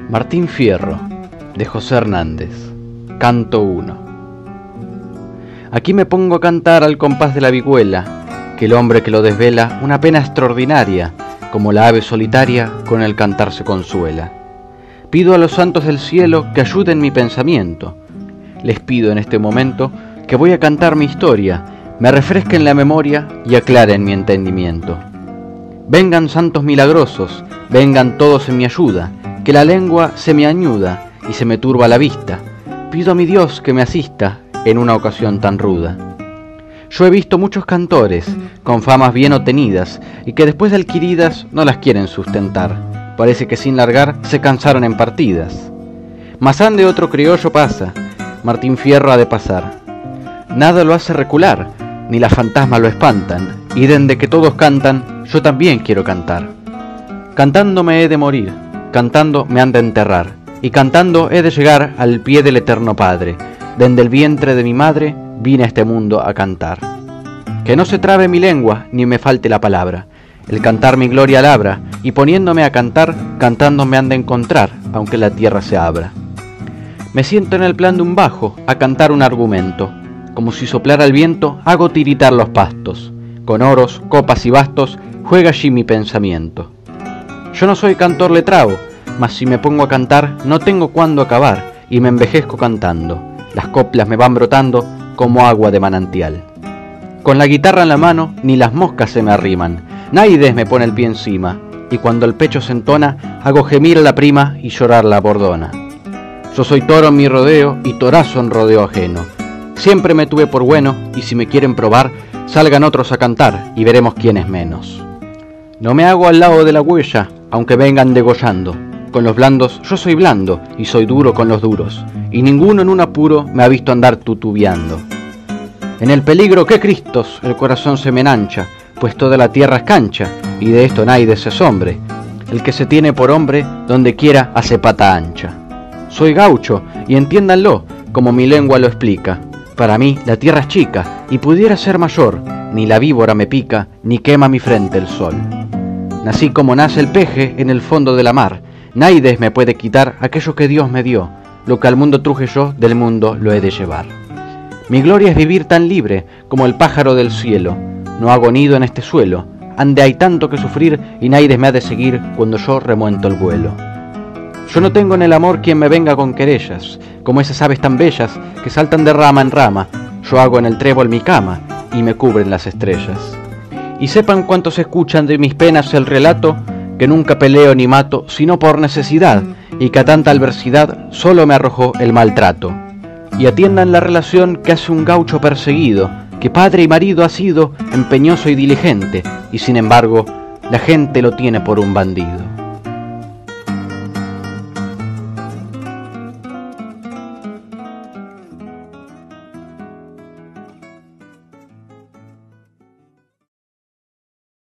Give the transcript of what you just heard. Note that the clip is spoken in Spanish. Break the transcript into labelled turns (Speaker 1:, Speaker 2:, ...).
Speaker 1: Martín Fierro, de José Hernández, Canto 1. Aquí me pongo a cantar al compás de la vihuela, que el hombre que lo desvela una pena extraordinaria, como la ave solitaria con el cantar se consuela. Pido a los santos del cielo que ayuden mi pensamiento. Les pido en este momento que voy a cantar mi historia, me refresquen la memoria y aclaren mi entendimiento. Vengan santos milagrosos, vengan todos en mi ayuda, que la lengua se me añuda y se me turba la vista. Pido a mi Dios que me asista en una ocasión tan ruda. Yo he visto muchos cantores con famas bien obtenidas y que después de adquiridas no las quieren sustentar. Parece que sin largar se cansaron en partidas. Mas ande otro criollo pasa, Martín Fierro ha de pasar. Nada lo hace recular, ni las fantasmas lo espantan, y dende que todos cantan, yo también quiero cantar. Cantando me he de morir, cantando me han de enterrar, y cantando he de llegar al pie del eterno Padre, dende el vientre de mi madre vine a este mundo a cantar. Que no se trabe mi lengua, ni me falte la palabra, el cantar mi gloria labra, y poniéndome a cantar, cantando me han de encontrar, aunque la tierra se abra. Me siento en el plan de un bajo, a cantar un argumento, como si soplara el viento, hago tiritar los pastos, con oros, copas y bastos, juega allí mi pensamiento. Yo no soy cantor letrado, mas si me pongo a cantar, no tengo cuándo acabar, y me envejezco cantando. Las coplas me van brotando como agua de manantial. Con la guitarra en la mano, ni las moscas se me arriman, Naides me pone el pie encima, y cuando el pecho se entona, hago gemir a la prima y llorar la bordona. Yo soy toro en mi rodeo y torazo en rodeo ajeno. Siempre me tuve por bueno, y si me quieren probar, salgan otros a cantar, y veremos quién es menos. No me hago al lado de la huella, aunque vengan degollando. Con los blandos yo soy blando, y soy duro con los duros, y ninguno en un apuro me ha visto andar tutubiando. En el peligro que Cristos el corazón se me enancha, pues toda la tierra es cancha, y de esto nadie se asombre. El que se tiene por hombre, donde quiera hace pata ancha. Soy gaucho, y entiéndanlo, como mi lengua lo explica. Para mí la tierra es chica, y pudiera ser mayor, ni la víbora me pica, ni quema mi frente el sol. Nací como nace el peje en el fondo de la mar, Naides me puede quitar aquello que Dios me dio, lo que al mundo truje yo, del mundo lo he de llevar. Mi gloria es vivir tan libre como el pájaro del cielo, no hago nido en este suelo, ande hay tanto que sufrir y Naides me ha de seguir cuando yo remuento el vuelo. Yo no tengo en el amor quien me venga con querellas, como esas aves tan bellas que saltan de rama en rama, yo hago en el trébol mi cama y me cubren las estrellas. Y sepan cuantos escuchan de mis penas el relato, que nunca peleo ni mato, sino por necesidad, y que a tanta adversidad solo me arrojó el maltrato. Y atiendan la relación que hace un gaucho perseguido, que padre y marido ha sido, empeñoso y diligente, y sin embargo, la gente lo tiene por un bandido.